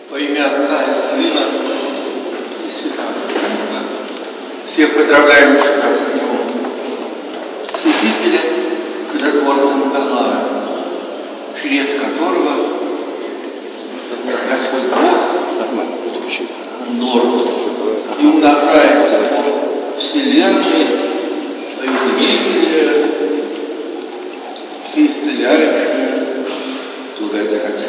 Во имя Отца и Сына и Святого Духа. Всех поздравляем с днем Святителя, чудотворца Николая, через которого Господь Бог множит и умножает по вселенной свою живительную и исцеляющую благодать.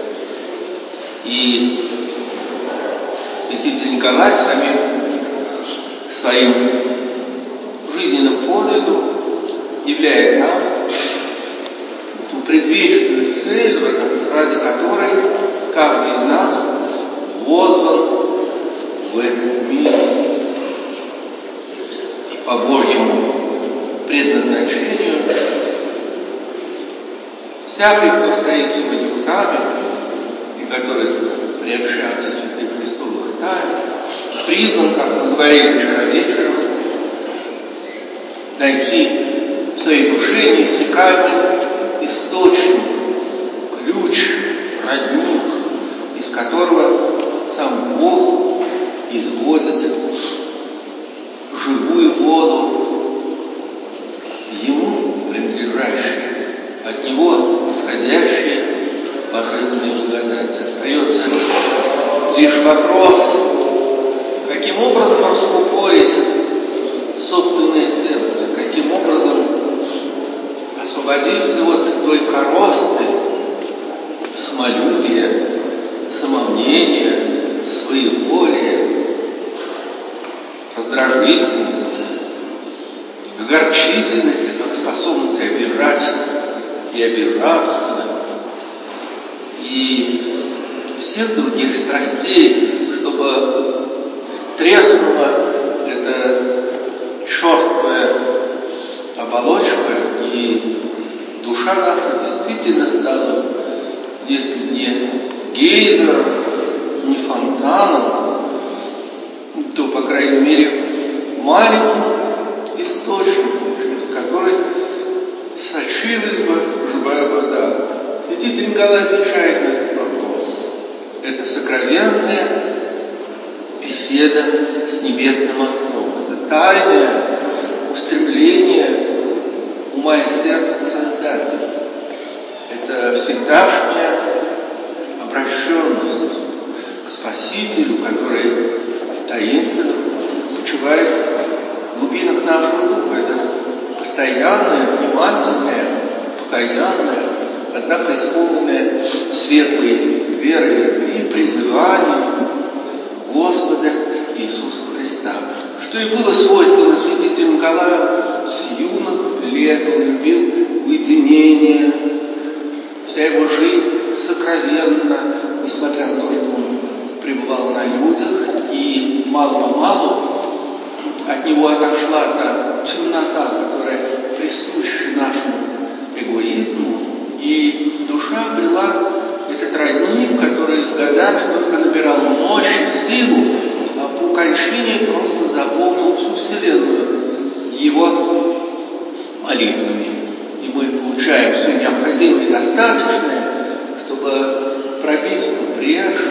И святитель Николай своим жизненным подвигом являет нам ту предвечную цель, ради которой каждый из нас возван в этот мир по Божьему предназначению. Всякий, кто стоит сегодня в храме и готовится приобщаться святых Христовых тайн, призван, как мы говорили вчера вечером, найти в своей душе неиссякаемый источник, ключ, родник, из которого сам Бог изводит живую воду, Ему принадлежащие, от Него исходящие божественные благодати. Остается лишь вопрос, каким образом раскупорить собственное сердце, каким образом освободиться от той коросты самолюбия, самомнения, своеволия, раздражительности, огорчительности, как способности обижать и обижаться, и всех других страстей, чтобы треснула эта чертовая оболочка, и душа наша действительно стала, если не гейзером, не фонтаном, то, по крайней мере, маленьким источником, через который сочилась бы живая вода. Святитель Николай отвечает на этот вопрос. Это сокровенная беседа с Небесным Отцом. Это тайное устремление ума и сердца к Создателю. Это всегдашняя обращенность к Спасителю, который таинственно почивает в глубинах нашего духа. Это постоянное, внимательное, покаянное, однако исполненное светлой верой и любви призывание Господа Иисуса Христа, что и было свойственно святителю Николаю с юных лет. Он любил уединение, вся его жизнь сокровенна, несмотря на то, что он пребывал на людях, и мало-помалу от него отошла та темнота, которая присуща нашему эгоизму, и душа обрела этот родник, который с годами только набирал мощь и силу, а по кончине просто заполнил всю вселенную его молитвами. И мы получаем все необходимое и достаточное, чтобы пробить эту брешь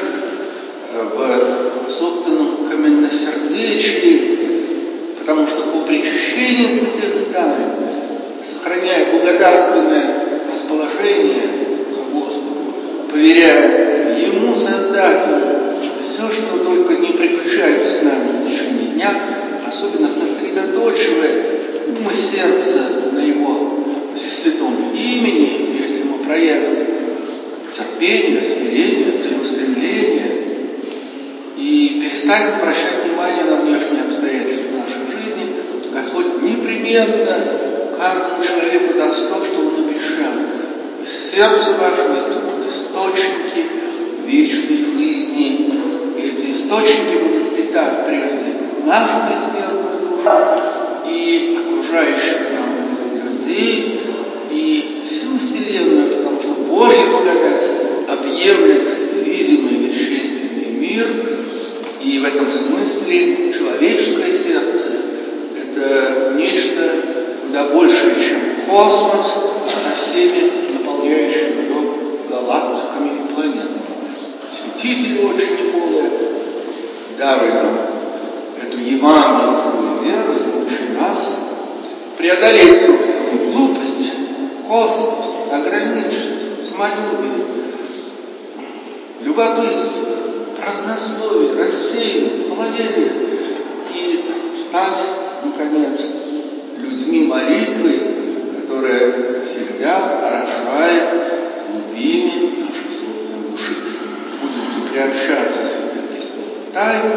в собственном каменносердечии, потому что по причащению святых тайн, сохраняя благодарственное расположение к Господу, поверяя Ему, Создателю, все, что только не приключается с нами в течение дня, особенно сосредоточивая ум и сердце на Его всесвятом имени, если мы проявим терпение, смирение, целеустремление и перестанем обращать внимание на внешние обстоятельства нашей жизни, Господь непременно каждому человеку даст то, что он обещал. Из сердца вашего истекут источники вечной жизни. И эти источники будут питать прежде нашу бессмертную душу и окружающих нам людей, и всю вселенную, потому что Божья благодать объемлет видимый и вещественный мир, и в этом смысле человеческое сердце – это нечто куда большее, чем космос со всеми наполняющими его галактиками и планетами. святители очень неполые, даруй нам эту евангельскую веру и научи нас преодолеть собственную глупость, косность, ограниченность, самолюбие, любопытство, празднословие, рассеянность, маловерие и стать, наконец, людьми молитвы, которая всегда орошает глубины нашей собственной души. Будем приобщаться святых Христовых тайн.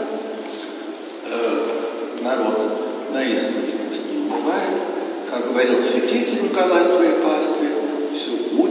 Народ на исповеди пусть не унывает. Как говорил святитель Николай своей пастве, все